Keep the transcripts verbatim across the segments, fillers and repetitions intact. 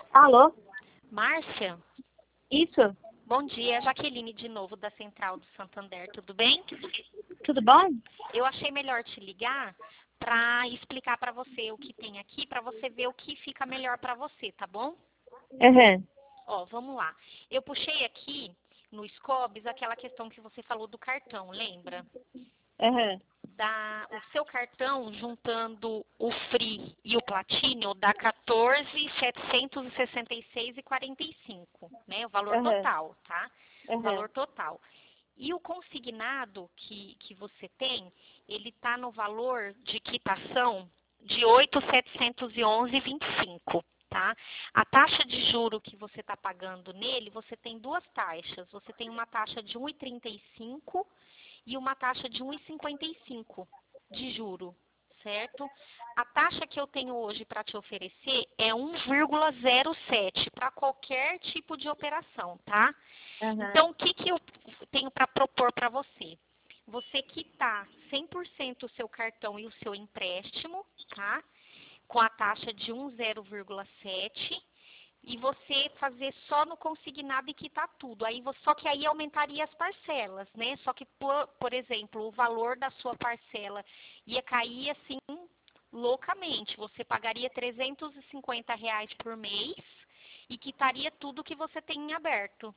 Alô? Márcia, Isso? bom dia. Jaqueline de novo da Central do Santander, tudo bem? Tudo bom? Eu achei melhor te ligar para explicar para você o que tem aqui, para você ver o que fica melhor para você, tá bom? Uhum. Ó, vamos lá. Eu puxei aqui no Scobis aquela questão que você falou do cartão, lembra? Uhum. Da, o seu cartão, juntando o Free e o Platinum, dá quatorze mil setecentos e sessenta e seis reais e quarenta e cinco, né? O valor Uhum. total, tá? O Uhum. valor total. E o consignado que, que você tem, ele está no valor de quitação de oito mil setecentos e onze reais e vinte e cinco, tá? A taxa de juro que você está pagando nele, você tem duas taxas. Você tem uma taxa de um vírgula trinta e cinco e uma taxa de um vírgula cinquenta e cinco de juro, certo? A taxa que eu tenho hoje para te oferecer é um vírgula zero sete para qualquer tipo de operação, tá? Uhum. Então, o que, que eu tenho para propor para você? Você quitar cem por cento o seu cartão e o seu empréstimo, tá? Com a taxa de um zero vírgula sete e você fazer só no consignado e quitar tudo. Aí, vo- só que aí aumentaria as parcelas, né? Só que, por, por exemplo, o valor da sua parcela ia cair assim loucamente. Você pagaria trezentos e cinquenta reais por mês e quitaria tudo que você tem em aberto.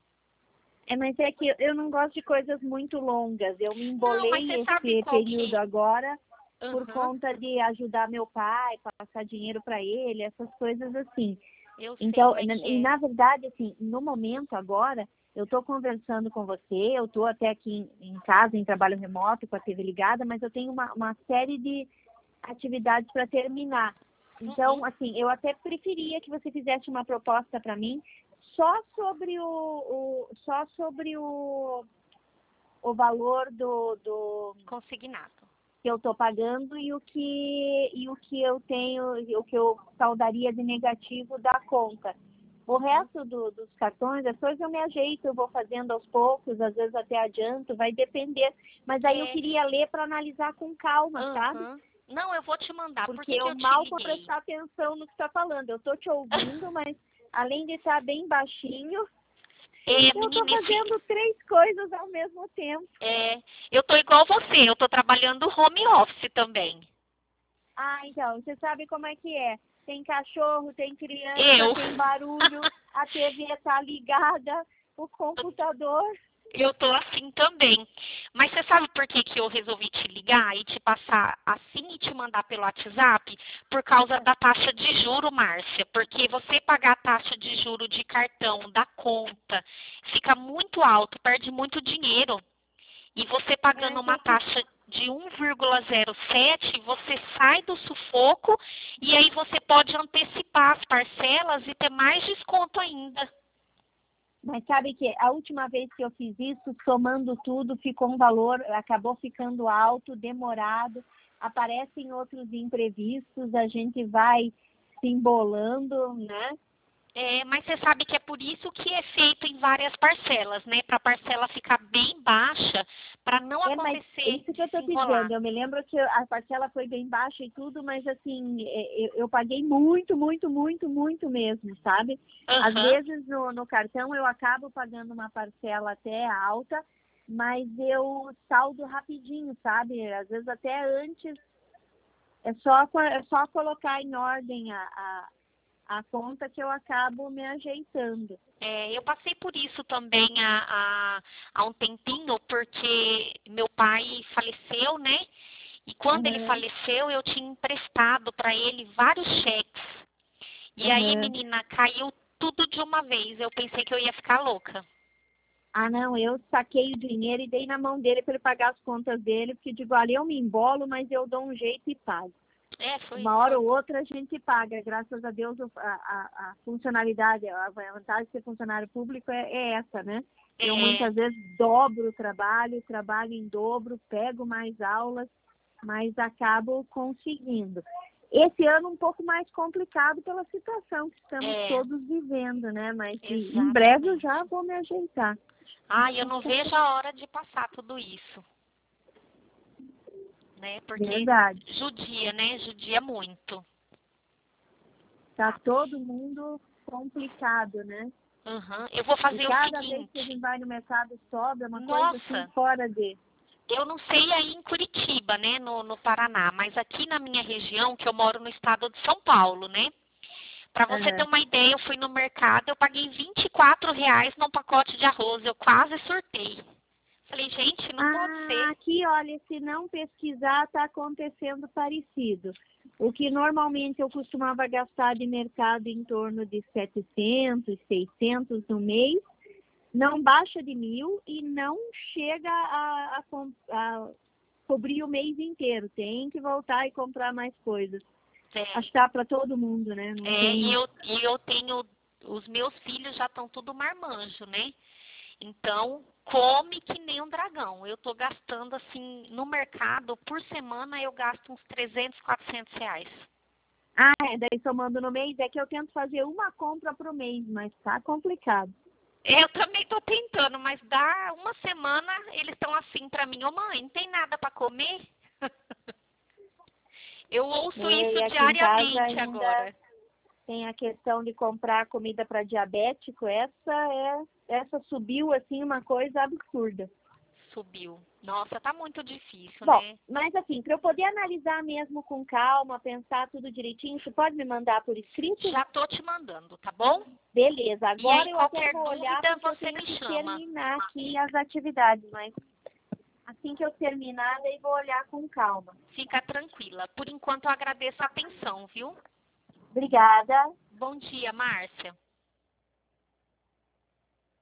É, mas é que eu não gosto de coisas muito longas. Eu me Não, mas você embolei sabe esse qual período que... agora por Aham, conta de ajudar meu pai, passar dinheiro para ele, essas coisas assim. eu sei Então, como é na- que e é. na verdade, assim, no momento agora, eu estou conversando com você, eu estou até aqui em, em casa, em trabalho remoto, com a T V ligada, mas eu tenho uma, uma série de atividades para terminar. Uhum. Então, assim, eu até preferia que você fizesse uma proposta para mim só sobre o, o só sobre o, o valor do, do Consignado. que eu estou pagando e o que e o que eu tenho, e o que eu saldaria de negativo da conta. O Uhum. resto do, dos cartões, as coisas eu me ajeito, eu vou fazendo aos poucos, às vezes até adianto, vai depender. Mas aí eu É, queria ler para analisar com calma, sabe? aham. Não, eu vou te mandar. Por Porque que que eu eu te mal vou liguei? prestar atenção no que está falando. Eu estou te ouvindo, mas além de estar bem baixinho, É, eu estou menina, esse, fazendo três coisas ao mesmo tempo. é, eu tô igual você, eu tô trabalhando home office também. Ah, então, você sabe como é que é. Tem cachorro, tem criança, Eu. tem barulho, a T V está ligada, o computador. Eu tô assim também. Mas você sabe por que, que eu resolvi te ligar e te passar assim e te mandar pelo WhatsApp? Por causa da taxa de juro, Márcia. Porque você pagar a taxa de juro de cartão, da conta, fica muito alto, perde muito dinheiro. E você pagando Mas uma é que taxa de um vírgula zero sete, você sai do sufoco e aí você pode antecipar as parcelas e ter mais desconto ainda. Mas sabe que a última vez que eu fiz isso, somando tudo, ficou um valor, acabou ficando alto, demorado, aparecem outros imprevistos, a gente vai se embolando, né? É, mas você sabe que é por isso que é feito em várias parcelas, né? Para a parcela ficar bem baixa, para não É, mas é acontecer isso que de eu se estou te enrolar. dizendo. Eu me lembro que a parcela foi bem baixa e tudo, mas assim, é, eu, eu paguei muito, muito, muito, muito mesmo, sabe? Às Aham. vezes no, no cartão eu acabo pagando uma parcela até alta, mas eu saldo rapidinho, sabe? Às vezes até antes, é só, co- é só colocar em ordem a, a, a conta que eu acabo me ajeitando. É, eu passei por isso também há, há, há um tempinho, porque meu pai faleceu, né? E quando ele Aham, faleceu, eu tinha emprestado para ele vários cheques. E aí, aham. menina, caiu tudo de uma vez. Eu pensei que eu ia ficar louca. Ah, não, eu saquei o dinheiro e dei na mão dele para ele pagar as contas dele, porque digo, olha, eu me embolo, mas eu dou um jeito e pago. É, foi, Uma hora foi. ou outra a gente paga, graças a Deus a, a, a funcionalidade, a vantagem de ser funcionário público é, é essa, né? Eu É, muitas vezes dobro o trabalho, trabalho em dobro, pego mais aulas, mas acabo conseguindo. Esse ano um pouco mais complicado pela situação que estamos é, todos vivendo, né? Mas em breve eu já exatamente. vou me ajeitar. Ai, eu não vejo a hora de passar tudo isso, né? Porque Verdade. judia, né? Judia muito. Tá todo mundo complicado, né? Uhum. Eu vou fazer e o cada seguinte. vez que a gente vai no mercado sobe, é uma Nossa. coisa assim fora de... Eu não sei aí em Curitiba, né, no, no Paraná, mas aqui na minha região, que eu moro no estado de São Paulo, né? Para você Uhum. ter uma ideia, eu fui no mercado, eu paguei vinte e quatro reais num pacote de arroz, eu quase surtei. Falei, gente, não ah, pode ser. Aqui, olha, se não pesquisar, está acontecendo parecido. O que normalmente eu costumava gastar de mercado em torno de setecentos, seiscentos no mês, não baixa de mil e não chega a, a, a cobrir o mês inteiro. Tem que voltar e comprar mais coisas. É, Acho que dá para todo mundo, né? Não é, tem... e, eu, e eu tenho, os meus filhos já estão tudo marmanjo, né? Então, come que nem um dragão. Eu tô gastando, assim, no mercado, por semana, eu gasto uns trezentos, quatrocentos reais. Ah, é, daí somando no mês, é que eu tento fazer uma compra pro mês, mas tá complicado. Eu também tô tentando, mas dá uma semana, eles estão assim pra mim, ô mãe, não tem nada pra comer? Eu ouço É, e isso aqui em casa diariamente ainda agora. tem a questão de comprar comida para diabético. Essa é, essa subiu assim uma coisa absurda. Subiu. Nossa, tá muito difícil, Bom, né? mas assim, para eu poder analisar mesmo com calma, pensar tudo direitinho, você pode me mandar por escrito? Já tô te mandando, tá bom? Beleza, E aí, agora eu até qualquer vou olhar dúvida, porque eu você tenho me que chama. terminar aqui as atividades, mas assim que eu terminar, daí vou olhar com calma. Fica tranquila. Por enquanto, eu agradeço a atenção, viu? Obrigada. Bom dia, Márcia.